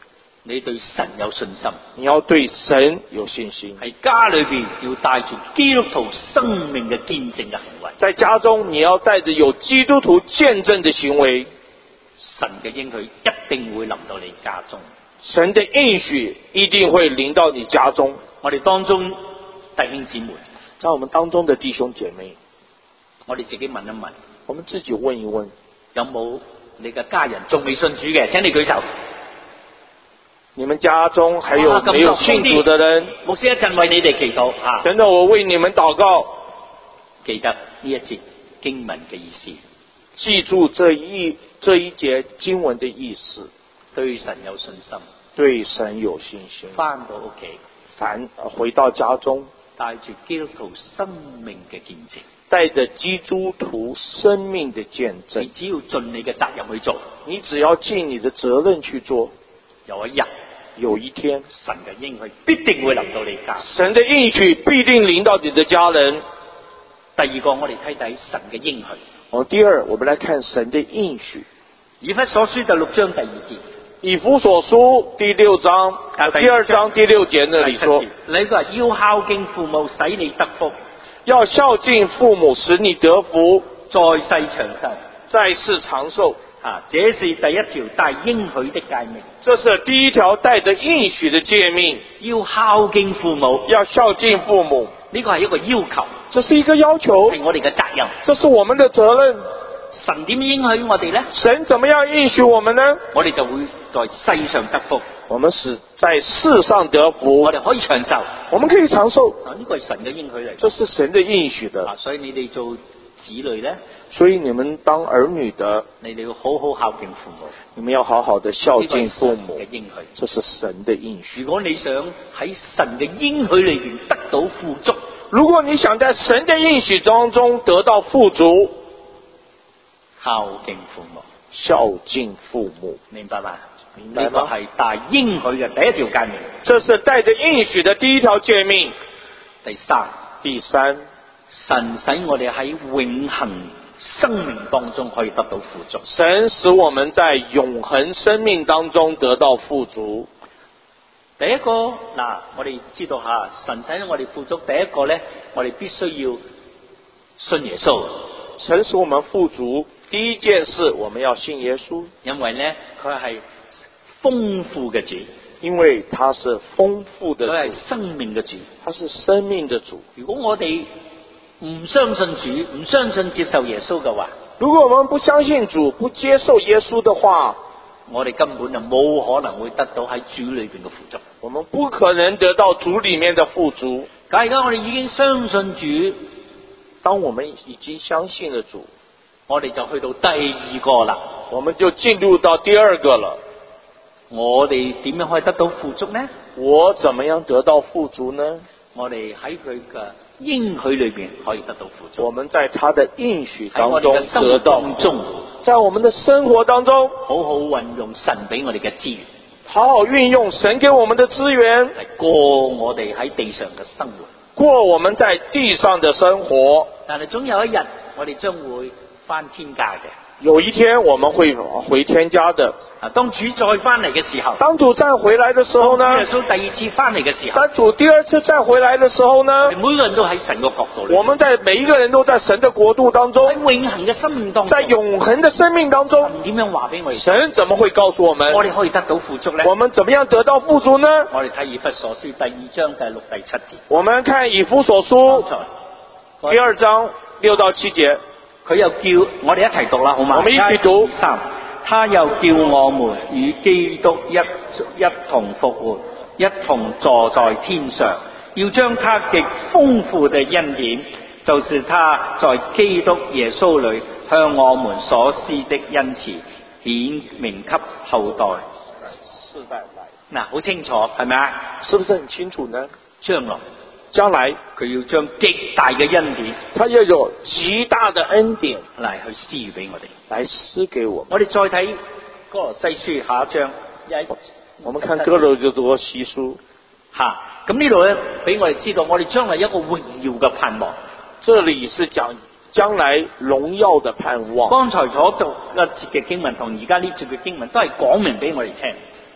S2: 你對神有信心，
S1: 你要對神有信心。
S2: 喺家裏邊要帶住基督徒生命嘅見證嘅行為。
S1: 在家中你要帶着有基督徒見證的行為，
S2: 神嘅應許一定會臨到你家中。
S1: 神的應許一定會臨到你家中。
S2: 我哋當中弟兄姊妹，
S1: 在我們當中的弟兄姐妹，
S2: 我哋自己問一問，
S1: 我們自己問一問，
S2: 有冇你嘅家人仲未信主嘅？請你舉手。
S1: 你們家中還有沒有信主的人？
S2: 牧師一陣為你哋祈禱吓。
S1: 等等，我為你們禱告。
S2: 記得呢一節經文嘅意思，
S1: 記住這一這一節經文的意思。
S2: 對神有信心，
S1: 對神有信心。
S2: 翻到屋企，
S1: 返回到家中，
S2: 帶住基督徒生命嘅見證，
S1: 帶着基督徒生命的見證。
S2: 你只要盡你嘅責任去做，
S1: 你只要盡你的責任去做，
S2: 有一日，
S1: 有一天，
S2: 神嘅應許必定會臨到你家。
S1: 神的應許必定臨到你的家人。
S2: 第二個，我哋睇睇神嘅應許。
S1: 哦，第二，我們來看神的應許。
S2: 以弗所書第六章第二節。
S1: 以弗所書第六章，啊，第二章第六節那裏說，
S2: 你個要孝敬父母，使你得福；
S1: 要孝敬父母，使你得福，
S2: 在世長壽，
S1: 在世長壽。
S2: 啊，這是第一條帶應許的誡命。
S1: 這是第一條帶着應許的誡命。
S2: 要孝敬父母，
S1: 要孝敬父母，
S2: 呢個係一個要求，
S1: 這是一個要求，
S2: 係我哋嘅責任，
S1: 這是我們的責任。
S2: 神點應許我哋呢？
S1: 神怎麼樣應許我們呢？
S2: 我哋就會在世上得福，
S1: 我們是在世上得福，
S2: 我哋可以長壽，
S1: 我們可以長壽。
S2: 啊，呢個係神嘅應許嚟，
S1: 這是神的應許的。
S2: 啊，所以你哋做子女呢，
S1: 所以你們當兒女的，
S2: 你哋要好好孝敬父母，
S1: 你們要好好的孝敬父母。
S2: 嘅應許，
S1: 這是神的應許。
S2: 如果你想喺神嘅應許裏邊得到富足，
S1: 如果你想在神的應許當中得到富足，
S2: 孝敬父母，
S1: 孝敬父母，
S2: 明白嗎？
S1: 明白嗎？
S2: 呢個係帶應許嘅第一條誡命。
S1: 這是帶着應許的第一條誡命。
S2: 第三，
S1: 第三，
S2: 神使我哋喺永恆生命當中可以得到富足。
S1: 神使我們在永恆生命當中得到富足。
S2: 第一個嗱，我哋知道吓，神使我哋富足。第一個咧，我哋必須要信耶穌。
S1: 神使我們富足，第一件事我們要信耶穌，
S2: 因為咧佢係豐富嘅主，
S1: 因為他是豐富的主，
S2: 佢係生命嘅主，
S1: 他是生命的主。
S2: 如果我哋唔相信主，唔相信接受耶穌嘅話，
S1: 如果我們不相信主，不接受耶穌的話，
S2: 我哋根本就冇可能會得到喺主裏邊嘅富足。
S1: 我們不可能得到主裏面的富足。
S2: 但而家我哋已經相信主，
S1: 當我們已經相信了主，
S2: 我哋就去到第二個啦，
S1: 我們就進入到第二個了。
S2: 我哋點樣可以得到富足呢？
S1: 我怎麼樣得到富足呢？
S2: 我哋喺佢嘅應許裏邊可以得到富足。
S1: 我們在他的應許當中
S2: 喺我哋嘅生活
S1: 得到
S2: 當中，
S1: 在我們的生活當中，
S2: 好好運用神俾我哋嘅資源，
S1: 好好運用神給我們的資源，
S2: 嚟過我哋喺地上嘅生活，
S1: 過我們在地上的生活。
S2: 但係總有一日，我哋將會返天家嘅。
S1: 有一天我們會回天家的。
S2: 啊，當主再翻嚟嘅時候，
S1: 當主再回來的時候呢？
S2: 耶穌第二次翻嚟嘅時候，
S1: 當主第二次再回來的時候呢？
S2: 每個人都喺神嘅國度裏，
S1: 我們在每一個人都在神的國度當中，
S2: 喺永恆嘅生命當中，
S1: 在永恆的生命當中，
S2: 神點樣話俾我哋？
S1: 神怎麼會告訴我們？
S2: 我哋可以得到富足呢？
S1: 我們怎麼樣得到富足呢？
S2: 我哋睇以弗所書第二章第六第七節。
S1: 我們看以弗所書第二章六到七節，
S2: 佢又叫我哋一齊讀啦，好嗎？
S1: 我們一起讀。
S2: 三，他又叫我們與基督一一同復活，一同坐在天上，要將他極豐富的恩典，就是他在基督耶穌裏向我們所施的恩慈，顯明給後代
S1: 世代來。
S2: 嗱，好清楚係咪啊？
S1: 是不是很清楚呢？
S2: 將來
S1: 將來
S2: 佢要將極大嘅恩典，
S1: 他要有極大的恩典
S2: 嚟去施予俾我哋，
S1: 來施給我們。
S2: 我哋再睇哥羅西書下一章，
S1: 我們看哥羅西書
S2: 吓，咁呢度咧俾我哋知道，我哋將來一個榮耀嘅盼望。
S1: 這裏是講將來榮耀的盼望。
S2: 剛才所讀一節嘅經文同而家呢節嘅經文都係講明俾我哋聽。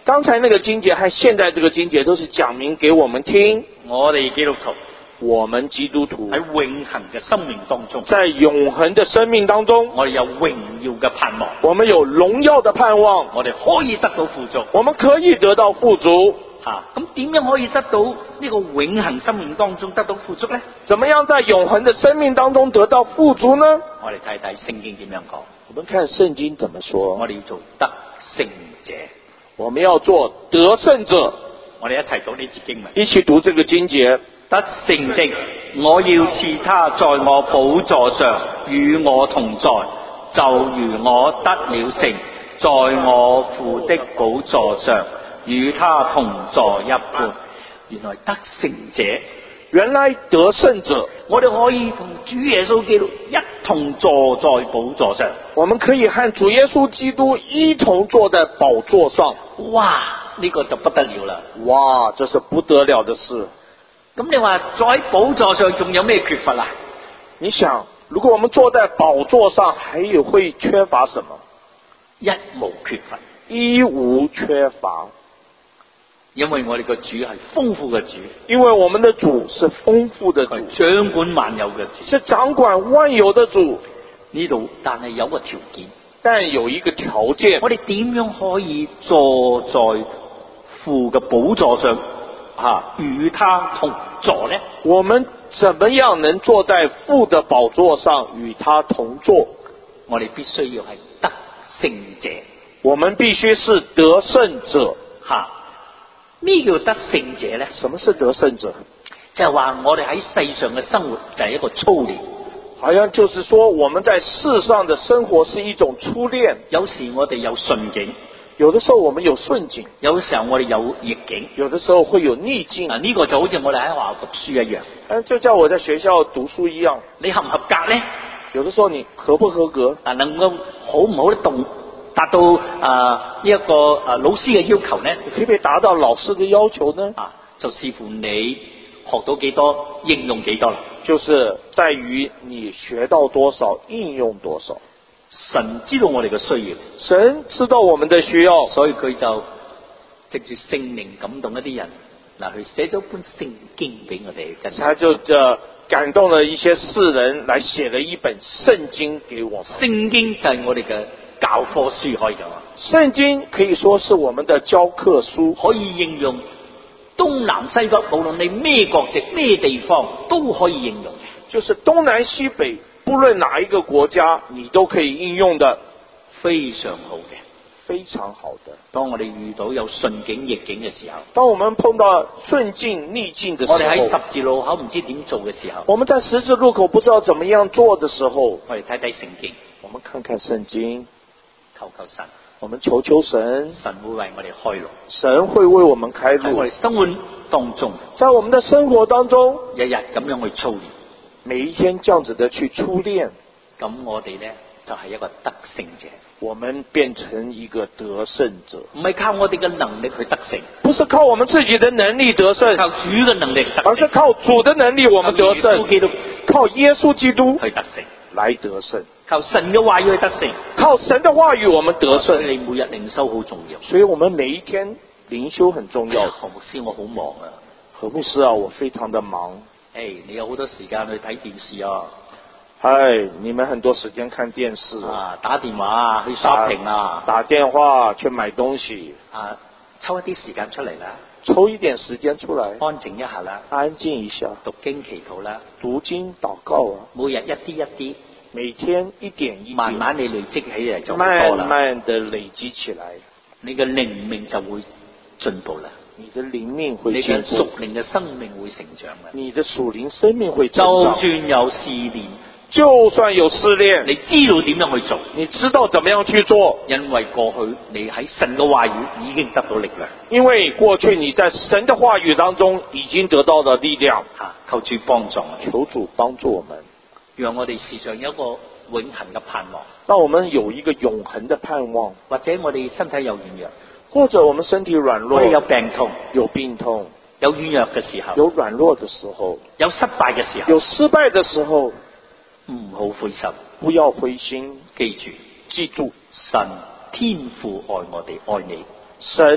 S1: 刚才那个经节和现在这个经节都是讲明给我们听，
S2: 我哋基督徒
S1: 我们基督徒
S2: 喺永恒嘅生命當中，
S1: 在永恒的生命当中，
S2: 我哋有榮耀嘅盼望，
S1: 我们有荣耀的盼望，
S2: 我哋可以得到富足。
S1: 我们可以得到富足。
S2: 吓，咁點樣可以得到呢個永恒生命當中得到富足呢？
S1: 怎么样在永恒的生命当中得到富足呢？
S2: 我哋睇睇聖經點樣講。
S1: 我们看圣经怎么说，
S2: 我哋要做得勝者，
S1: 我们要做得胜者。
S2: 我哋一齊讀呢節經文。
S1: 一起讀這個經節。
S2: 得勝的，我要賜他在我寶座上與我同在，就如我得了勝，在我父的寶座上與他同坐一般。原來得勝者，
S1: 原來得勝者，
S2: 我哋可以同主耶穌基督一同坐在寶座上。
S1: 我們可以和主耶穌基督一同坐在寶座上。
S2: 哇！呢、這個就不得了啦！
S1: 哇！這是不得了的事。
S2: 咁你話坐喺寶座上仲有咩缺乏啊？
S1: 你想，如果我們坐在寶座上，還有會缺乏什麼？
S2: 一無缺乏，
S1: 一無缺乏。
S2: 因為我哋個主係豐富嘅主，
S1: 因為我們的主是豐富的主，
S2: 掌管萬有嘅主，
S1: 是掌管萬有的主。
S2: 呢度但係有個條件，
S1: 但有一個條件，
S2: 我哋點樣可以坐在父嘅寶座上？啊，與他同坐呢？
S1: 我們怎麼樣能坐在父的寶座上與他同坐？
S2: 我哋必須要係得勝者。
S1: 我們必須是得勝者。
S2: 吓，咩叫得勝者呢？
S1: 什麼是得勝者？
S2: 就係話我哋喺世上嘅生活就係一個操練。
S1: 好像就是說我們在世上的生活是一種操練。
S2: 有時我哋有順境。
S1: 有的時候我們有順境，
S2: 有時候我哋有逆境，
S1: 有的時候會有逆境。
S2: 啊，呢個就好似我哋喺學校讀書一樣，
S1: 嗯，就叫我在學校讀書一樣。
S2: 你合唔合格呢？
S1: 有的時候你合不合格？
S2: 啊，能夠好唔好得到達到啊呢一個啊老師嘅要求呢？
S1: 可唔可以達到老師嘅要求呢？
S2: 啊，就視乎你學到幾多，應用幾多啦。
S1: 就是在於你學到多少，應用多少。
S2: 神知道我哋嘅需要，
S1: 神知道我們的需要，
S2: 所以佢就藉住聖靈感動一啲人，嗱，去寫咗本聖經俾我哋跟。
S1: 他就呃感動了一些世人，來寫了一本聖經給我們。
S2: 聖經就係我哋嘅教科書可以講。
S1: 聖經可以說是我們的教科書，
S2: 可以應用東南西北，無論你咩國籍咩地方都可以應用嘅，
S1: 就是東南西北。不論哪一個國家，你都可以應用的，
S2: 非常好嘅，
S1: 非常好的。
S2: 當我哋遇到有順境逆境嘅時候，
S1: 當我們碰到順境逆境的時候，
S2: 我哋喺十字路口唔知點做嘅時候，
S1: 我們在十字路口不知道怎麼樣做的時候，
S2: 我哋睇睇聖經，
S1: 我們看看聖經，
S2: 求求神，
S1: 我們求求神，
S2: 神會為我哋開路，
S1: 神會為我們開路。
S2: 喺我哋生活當中，
S1: 在我們的生活當中，
S2: 日日咁樣去操練。
S1: 每一天這樣子的去操練，
S2: 咁我哋呢就係、是、一個得勝者。
S1: 我們變成一個得勝者，
S2: 唔係靠我哋嘅能力去得勝，
S1: 不是靠我們自己的能力得勝，
S2: 靠主嘅能力得勝，
S1: 而是靠主的能力我們得勝，靠耶穌基督
S2: 去得勝，
S1: 來得勝，
S2: 靠神嘅話語去得勝，
S1: 靠神的話語我們得勝。
S2: 你每日靈修好重要，
S1: 所以我們每一天靈修很重要。
S2: 哎、何牧師我好忙啊，
S1: 何牧師啊，我非常的忙。
S2: 誒、哎，你有好多時間去睇電視啊！
S1: 唉，你們很多時間看電視
S2: 啊，打電話啊，去 shopping 啊，
S1: 打電話去買東西
S2: 啊，抽一啲時間出嚟啦，
S1: 抽一點時間出來，
S2: 安靜一下啦，
S1: 安靜一下，
S2: 讀經祈禱啦，
S1: 讀經禱告啊，
S2: 每日一啲一啲，
S1: 每天一點一點，
S2: 慢慢你累積起嚟就好多啦，
S1: 慢慢的累積起來，
S2: 你嘅靈命就會進步啦。
S1: 你的靈命會進步，
S2: 你嘅屬靈嘅生命會成長嘅。
S1: 你的屬靈生命會成長。
S2: 就算有試煉，
S1: 就算有試煉，
S2: 你知道點樣去做，
S1: 你知道怎麼樣去做，
S2: 因為過去你喺神嘅話語已經得到力量。
S1: 因為過去你在神的話語當中已經得到了力量。
S2: 啊，求主幫助我哋，
S1: 求主幫助我們，
S2: 讓我哋時常有一個永恆嘅盼望。
S1: 讓我們有一個永恆的盼望，
S2: 或者我哋身體有軟弱。
S1: 或者我們身體軟弱，
S2: 我哋有病痛，
S1: 有病痛，
S2: 有軟弱嘅時候，
S1: 有軟弱的時候，
S2: 有失敗嘅時候，
S1: 有失敗的時候，
S2: 唔好灰心，
S1: 不要灰心，
S2: 記住，
S1: 記住，
S2: 神天父愛我哋，愛你，
S1: 神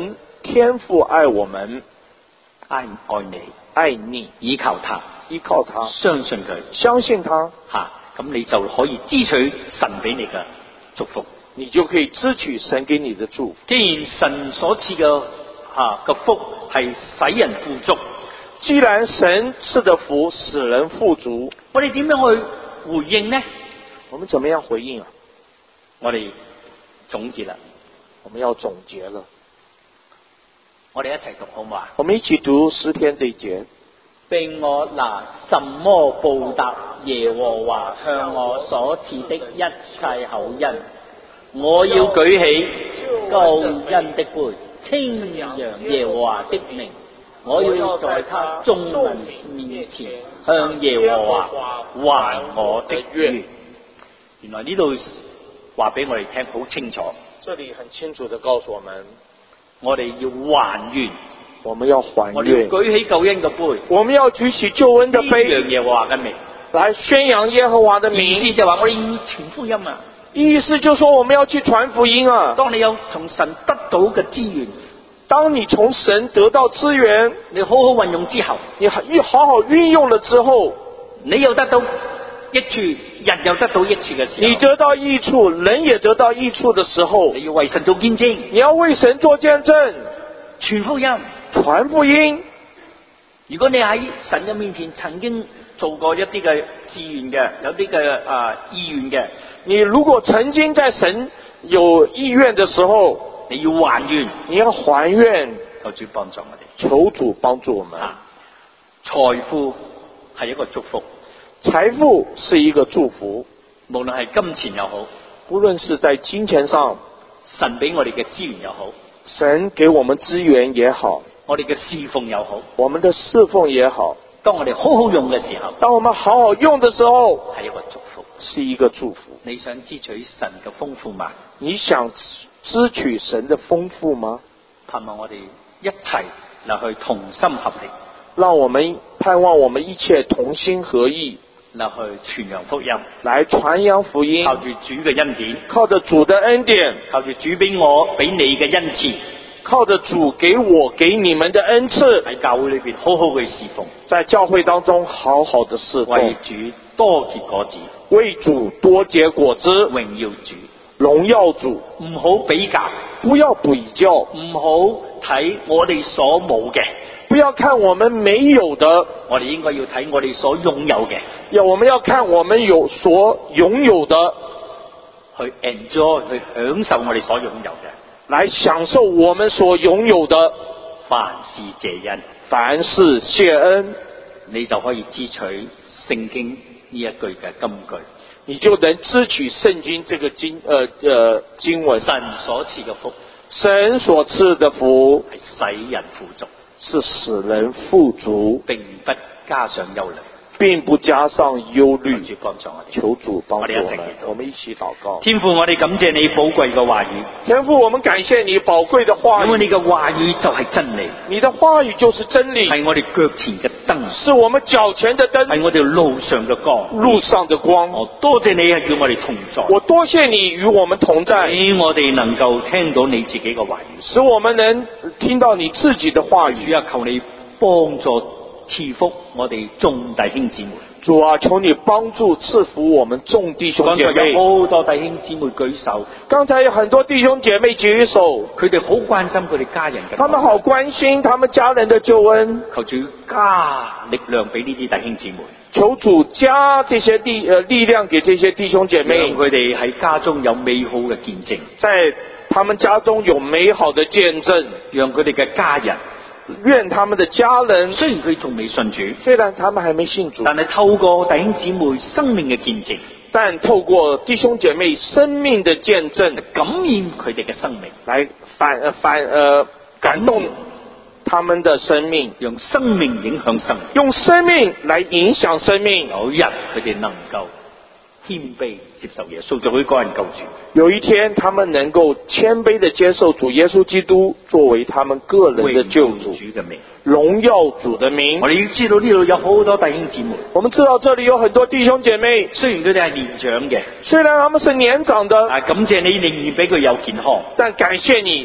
S1: 天父愛我們，
S2: 愛愛你，
S1: 愛你，
S2: 倚靠他，
S1: 依靠他，
S2: 相信佢，
S1: 相信他，
S2: 吓，咁你就可以支取神俾你嘅祝福。
S1: 你就可以支取神給你的祝福。
S2: 既然神所賜嘅吓嘅福係使人富足，
S1: 既然神賜的福使人富足，
S2: 我哋點樣去回應呢？
S1: 我們怎麼樣回應啊？
S2: 我哋總結啦，
S1: 我們要總結了。
S2: 我哋一齊讀好唔好啊？
S1: 我們一起讀詩篇這一節。
S2: 並我拿什麼報答耶和華向我所賜的一切厚恩？我要舉起救恩的杯，稱揚耶和華的名。我要在他眾民面前向耶和華還我的願。原來呢度話俾我哋聽好清楚，
S1: 這裡很清楚地告訴我們，
S2: 我哋要還願，
S1: 我們要還
S2: 我哋要
S1: 願，
S2: 舉起救恩嘅杯，
S1: 我們要舉起救恩的
S2: 宣
S1: 杯，
S2: 揚耶和華嘅名，
S1: 來宣揚耶和華的
S2: 意
S1: 名。
S2: 思就話我哋要傳福音啊！
S1: 意思就是說我們要去傳福音啊！
S2: 當你有從神得到嘅資源，
S1: 當你從神得到資源，
S2: 你好好運用之後，
S1: 你一好好運用了之後，
S2: 你又得到益處，人又得到益處嘅時候，
S1: 你得到益處，人也得到益處的時候，
S2: 你要為神做見證，
S1: 你要為神做見證，
S2: 傳福音，
S1: 傳福音。
S2: 如果你喺神嘅面前曾經做過一啲嘅志願嘅，有啲嘅啊意願嘅，
S1: 你如果曾經在神有意願的時候，
S2: 你要還願，
S1: 你要還願，
S2: 求主幫助我哋，
S1: 求主幫助我們。
S2: 啊，財富係一個祝福，
S1: 財富是一個祝福，
S2: 無論係金錢又好，
S1: 無論是在金錢上，
S2: 神俾我哋嘅資源又好，
S1: 神給我們資源也好，
S2: 我哋嘅侍奉又好，
S1: 我們的侍奉也好，
S2: 當我哋好好用嘅時候，
S1: 當我們好好用的時候，
S2: 係一個祝福，
S1: 是一個祝福。
S2: 你想支取神嘅豐富嗎？
S1: 你想支取神的豐富嗎？
S2: 盼望我哋一齊嚟去同心合力，
S1: 讓我們盼望我們一切同心合意，
S2: 嚟去傳揚福音，
S1: 來傳揚福音，
S2: 靠住主嘅恩典，
S1: 靠着主的恩典，
S2: 靠住主俾我俾你嘅恩賜，
S1: 靠着主給我給你們的恩賜，
S2: 喺教會裏邊好好嘅侍奉，
S1: 在教會當中好好的侍奉，
S2: 為主多結果子，
S1: 為主多結果子，
S2: 榮耀主，
S1: 榮耀主。
S2: 唔好比較，
S1: 不要比較，
S2: 唔好睇我哋所冇嘅，
S1: 不要看我們沒有的，
S2: 我哋應該要睇我哋所擁有嘅，
S1: 要我們要看我們有所擁有的，
S2: 去 enjoy 去享受我哋所擁有嘅，
S1: 來享受我們所擁有的。
S2: 凡事謝恩，
S1: 凡事謝恩，
S2: 你就可以支取聖經呢一句嘅金句，
S1: 你就能支取聖經這個經呃呃經文。
S2: 神所賜嘅福，
S1: 神所賜的福
S2: 係使人富足，
S1: 是使人富足，
S2: 並不加上憂慮。
S1: 並不加上憂慮。
S2: 求主幫助我哋，
S1: 求主幫助我們。
S2: 我哋一齊祈禱。
S1: 我們一起禱告。
S2: 天父，我哋感謝你寶貴嘅話語，
S1: 天父，我們感謝你寶貴的話語，
S2: 因為你嘅話語就係真理，
S1: 你的話語就是真理，
S2: 係我哋腳前嘅燈，
S1: 是我們腳前的燈，
S2: 係我哋路上嘅光，
S1: 路上的光。
S2: 我多謝你係與我哋同在，
S1: 我多謝你與我們同在，
S2: 俾我哋能夠聽到你自己嘅話語，
S1: 使我們能聽到你自己的話語。
S2: 主啊，求你幫助賜福我哋眾弟兄姊妹。
S1: 主啊，求你幫助賜福我們眾弟兄姐妹。
S2: 剛才有好多弟兄姊妹舉手，
S1: 剛才有很多弟兄姐妹舉手，
S2: 佢哋好關心佢哋家人嘅，
S1: 他們好關心他們家人的救恩。
S2: 求主加力量俾呢啲弟兄姊妹，
S1: 求主加這些弟呃力量給這些弟兄姐妹，
S2: 讓佢哋喺家中有美好嘅見證，
S1: 在他們家中有美好的見證，
S2: 讓佢哋嘅家人，
S1: 願他們的家人，
S2: 雖然佢仲未信主，
S1: 雖然他們還沒信主，
S2: 但係透過弟兄姊妹生命嘅見證，
S1: 但透過弟兄姐妹生命的見證，
S2: 感染佢哋嘅生命，
S1: 來反呃反呃感動他們的生命，
S2: 讓生命影響生命，
S1: 用生命來影響生命。
S2: 有一日佢哋能夠謙卑接受耶穌，做佢個人救主。
S1: 有一天，他們能夠謙卑地接受主耶穌基督作為他們個人的救主，
S2: 主嘅名，
S1: 榮耀主的名。
S2: 我哋要知道呢度有好多弟兄姊妹，
S1: 我們知道這裏有很多弟兄姐妹，
S2: 雖然佢哋係年長嘅，
S1: 雖然他們是年長的，
S2: 啊，感謝你仍然俾佢有健康，
S1: 但感謝你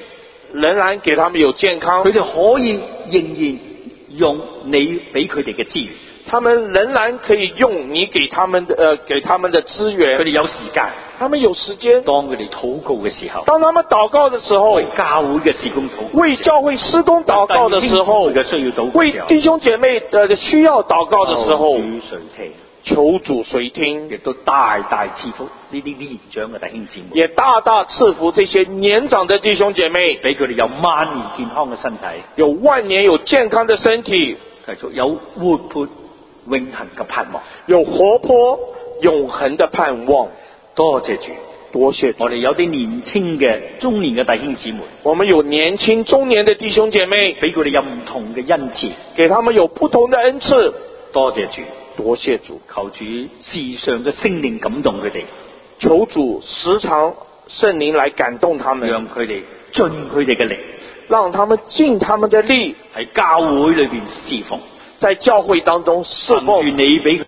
S1: 仍然給他們有健康，
S2: 佢哋可以仍然用你俾佢哋嘅資源，
S1: 他們仍然可以用你給他們的呃給他們的資源，
S2: 佢哋有時間，
S1: 他們有時間。
S2: 當佢哋禱告嘅時候，
S1: 當他們禱告的時候，
S2: 為教會嘅事工禱告，
S1: 為教會施工禱告的時候，
S2: 嘅需要禱告，
S1: 為弟兄姐妹的需要禱告的時候，
S2: 主垂聽，
S1: 求主垂聽，
S2: 亦都大大賜福呢啲年長嘅弟兄姊妹，
S1: 也大大賜福這些年長的弟兄姐妹，
S2: 俾佢哋有萬年健康嘅身體，
S1: 有萬年有健康的身體，
S2: 繼續有活潑永恆嘅盼望，
S1: 有活潑永恆的盼望。
S2: 多謝主，
S1: 多謝主。
S2: 我哋有啲年輕嘅中年嘅弟兄姊妹，
S1: 我們有年輕中年的弟兄姐妹，
S2: 俾佢哋有唔同嘅恩賜，
S1: 給他們有不同的恩賜。
S2: 多謝主，
S1: 多謝主，
S2: 求主時常嘅聖靈感動佢哋，
S1: 求主時常聖靈來感動他們，
S2: 讓佢哋盡佢哋嘅力，
S1: 讓他們盡他們的力，
S2: 喺教會裏邊侍奉，
S1: 在教會當中侍奉。
S2: 願你俾